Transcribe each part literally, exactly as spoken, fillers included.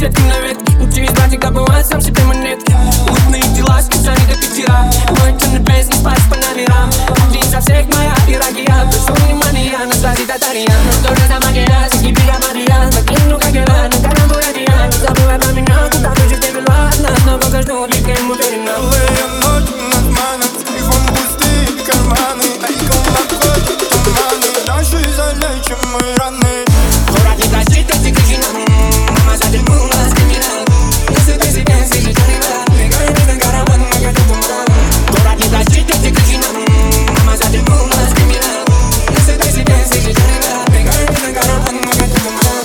ветки на ветке. Учись брать и добывать сам себе монетки. Мутные дела, специально до пятера. Мой темный без, не спать по номерам. Один со всех моя пирогия. Прошу внимания, на связи татария. Но тоже за магия, сиги пига Мария. Покину как дела, на карам бурадия. Не забывай про меня, куда ты же ты вела. Одна снова каждую, легко ему уверена. Белая ночь над маном, телефон пустые карманы. Тайком находят туманы, дальше залечим мы раны. Город не простит, эти кричи нам. Мама задернулась, криминал. Если ты себе сидишь, ребят, бегай, ты на караван, на году туман. Город не простит, эти кричи нам. Мама задернулась, криминал. Если ты себе сидишь, ребят, бегай, ты на караван, на году туман.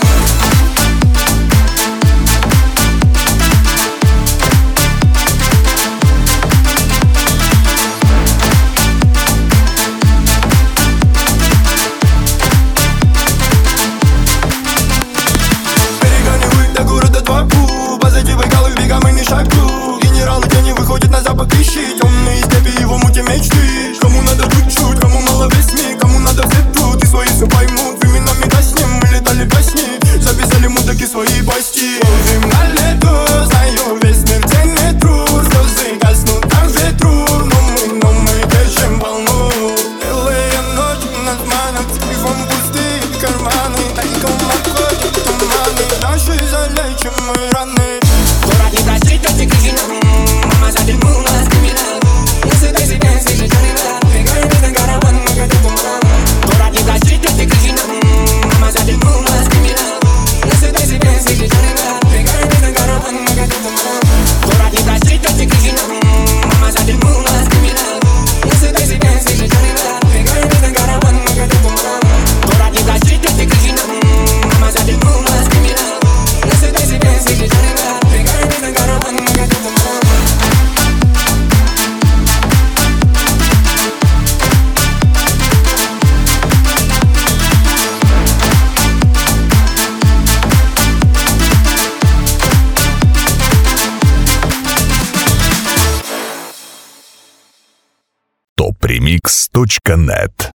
Генералы тени выходят на запах ищи. Темные степи его мути мечты. Кому надо чуть-чуть, кому мало весьми. Кому надо все тут и свои все поймут. Временами гаснем, мы летали во сне. Записали мудаки свои почти. Ловим на лету, знаю весь мир ценит труд. Слезы гаснут на ветру. Но мы, но мы держим волну. Белая ночь над маном, телефон пустые карманы. Тайком находят туманы, дальше залечим мы раны. Город не простит, эти кричи нам. Мама задернулась, криминал. Если ты себе сидишь, ребят, бегай, ты на караван, на году туман. Город не простит, эти кричи нам. Мама задернулась, криминал. Если ты себе сидишь, ребят, бегай, ты на караван, на году туман. Город не простит, эти кричи нам. Мама задернулась, криминал. Если ты себе сидишь, ребят, бегай, ты на караван, на году туман. Город не простит, эти кричи нам. Мама задернулась, криминал. Если ты себе сидишь, ребят, бегай, ты на караван, на году туман. топ ремикс точка нет